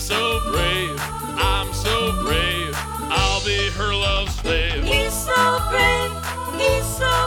so brave, I'm so brave, I'll be her love slave. He's so brave, he's so